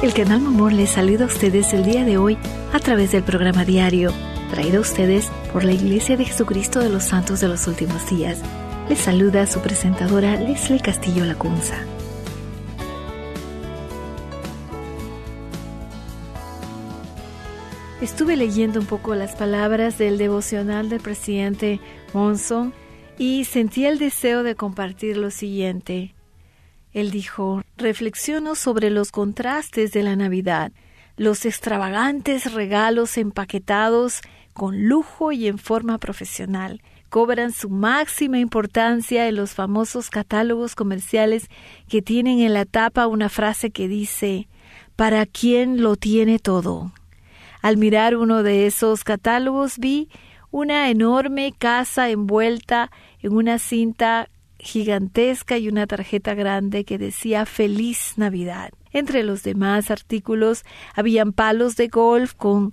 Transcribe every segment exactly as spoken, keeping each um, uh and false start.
El canal Mamor les saluda a ustedes el día de hoy a través del programa diario, traído a ustedes por la Iglesia de Jesucristo de los Santos de los Últimos Días. Les saluda su presentadora Leslie Castillo Lacunza. Estuve leyendo un poco las palabras del devocional del presidente Monson y sentí el deseo de compartir lo siguiente. Él dijo: reflexiono sobre los contrastes de la Navidad, los extravagantes regalos empaquetados con lujo y en forma profesional. Cobran su máxima importancia en los famosos catálogos comerciales que tienen en la tapa una frase que dice: «Para quien lo tiene todo». Al mirar uno de esos catálogos vi una enorme casa envuelta en una cinta gigantesca y una tarjeta grande que decía Feliz Navidad. Entre los demás artículos habían palos de golf con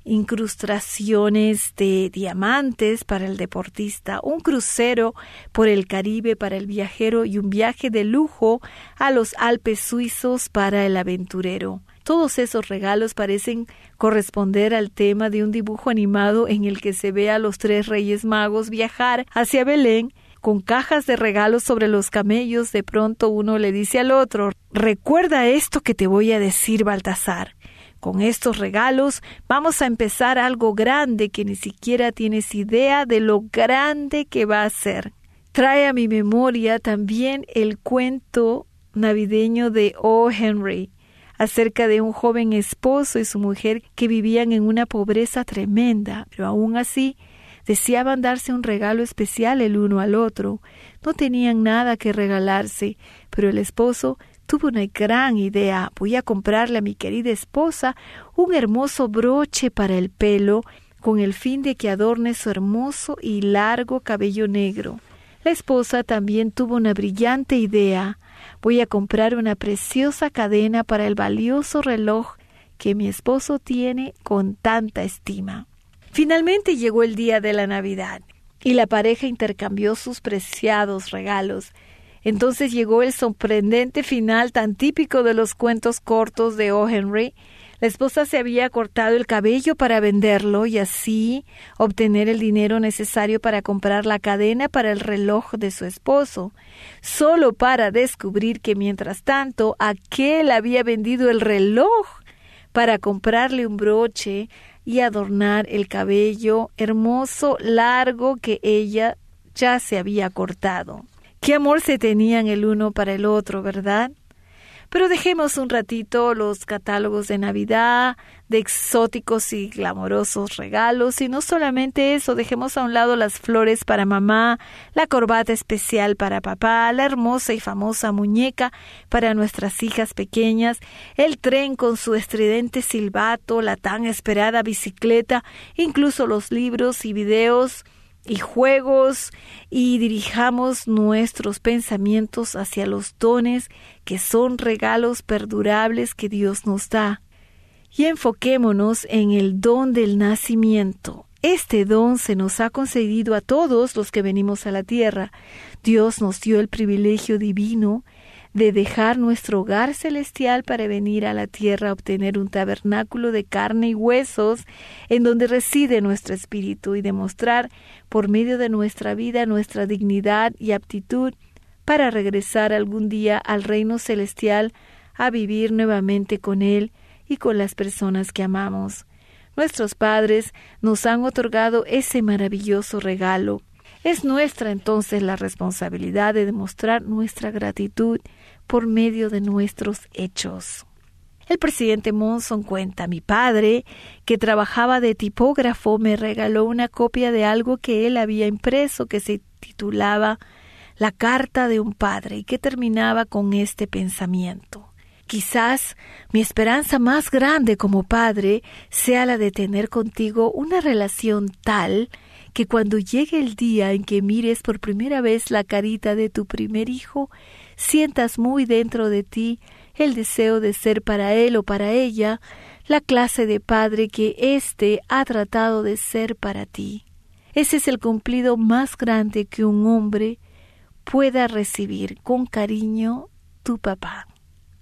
incrustaciones de diamantes para el deportista, un crucero por el Caribe para el viajero y un viaje de lujo a los Alpes suizos para el aventurero. Todos esos regalos parecen corresponder al tema de un dibujo animado en el que se ve a los tres Reyes Magos viajar hacia Belén con cajas de regalos sobre los camellos. De pronto uno le dice al otro: «Recuerda esto que te voy a decir, Baltasar. Con estos regalos vamos a empezar algo grande que ni siquiera tienes idea de lo grande que va a ser». Trae a mi memoria también el cuento navideño de O. Henry, acerca de un joven esposo y su mujer que vivían en una pobreza tremenda, pero aún así deseaban darse un regalo especial el uno al otro. No tenían nada que regalarse, pero el esposo tuvo una gran idea. «Voy a comprarle a mi querida esposa un hermoso broche para el pelo, con el fin de que adorne su hermoso y largo cabello negro». La esposa también tuvo una brillante idea. «Voy a comprar una preciosa cadena para el valioso reloj que mi esposo tiene con tanta estima». Finalmente llegó el día de la Navidad y la pareja intercambió sus preciados regalos. Entonces llegó el sorprendente final tan típico de los cuentos cortos de O. Henry. La esposa se había cortado el cabello para venderlo y así obtener el dinero necesario para comprar la cadena para el reloj de su esposo, solo para descubrir que mientras tanto aquel había vendido el reloj para comprarle un broche y adornar el cabello hermoso largo que ella ya se había cortado. Qué amor se tenían el uno para el otro, ¿verdad? Pero dejemos un ratito los catálogos de Navidad, de exóticos y glamorosos regalos, y no solamente eso, dejemos a un lado las flores para mamá, la corbata especial para papá, la hermosa y famosa muñeca para nuestras hijas pequeñas, el tren con su estridente silbato, la tan esperada bicicleta, incluso los libros y videos y juegos, y dirijamos nuestros pensamientos hacia los dones que son regalos perdurables que Dios nos da. Y enfoquémonos en el don del nacimiento. Este don se nos ha concedido a todos los que venimos a la tierra. Dios nos dio el privilegio divino de dejar nuestro hogar celestial para venir a la tierra a obtener un tabernáculo de carne y huesos en donde reside nuestro espíritu y demostrar por medio de nuestra vida nuestra dignidad y aptitud para regresar algún día al reino celestial a vivir nuevamente con Él y con las personas que amamos. Nuestros padres nos han otorgado ese maravilloso regalo. Es nuestra entonces la responsabilidad de demostrar nuestra gratitud por medio de nuestros hechos. El presidente Monson cuenta: mi padre, que trabajaba de tipógrafo, me regaló una copia de algo que él había impreso que se titulaba La carta de un padre y que terminaba con este pensamiento: quizás mi esperanza más grande como padre sea la de tener contigo una relación tal que cuando llegue el día en que mires por primera vez la carita de tu primer hijo, sientas muy dentro de ti el deseo de ser para él o para ella la clase de padre que éste ha tratado de ser para ti. Ese es el cumplido más grande que un hombre pueda recibir con cariño tu papá.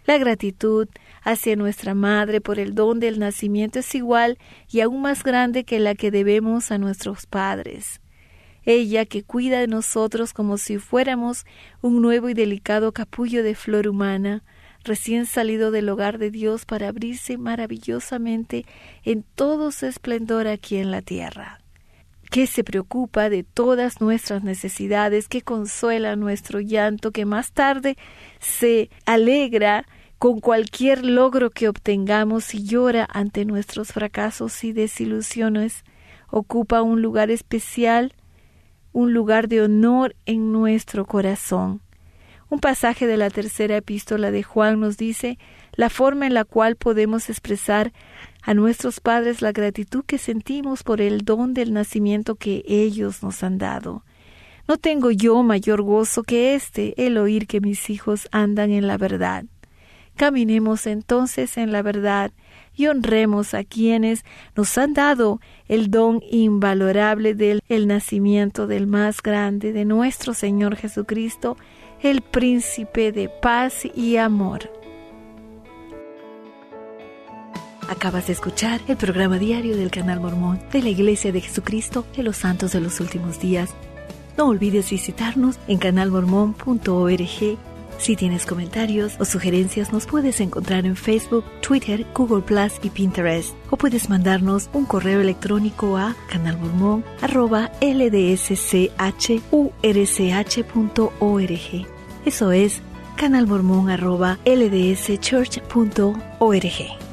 La gratitud hacia nuestra Madre por el don del nacimiento es igual y aún más grande que la que debemos a nuestros padres. Ella que cuida de nosotros como si fuéramos un nuevo y delicado capullo de flor humana, recién salido del hogar de Dios para abrirse maravillosamente en todo su esplendor aquí en la tierra. Que se preocupa de todas nuestras necesidades, que consuela nuestro llanto, que más tarde se alegra con cualquier logro que obtengamos y llora ante nuestros fracasos y desilusiones, ocupa un lugar especial, un lugar de honor en nuestro corazón. Un pasaje de la tercera epístola de Juan nos dice la forma en la cual podemos expresar a nuestros padres la gratitud que sentimos por el don del nacimiento que ellos nos han dado. No tengo yo mayor gozo que este, el oír que mis hijos andan en la verdad. Caminemos entonces en la verdad y honremos a quienes nos han dado el don invalorable del el nacimiento del más grande de nuestro Señor Jesucristo, el Príncipe de paz y amor. Acabas de escuchar el programa diario del Canal Mormón de la Iglesia de Jesucristo de los Santos de los Últimos Días. No olvides visitarnos en canal mormón punto org. Si tienes comentarios o sugerencias, nos puedes encontrar en Facebook, Twitter, Google Plus y Pinterest. O puedes mandarnos un correo electrónico a canalmormon arroba l d s c h u r c h punto org. Eso es canalmormon arroba l d s church punto org.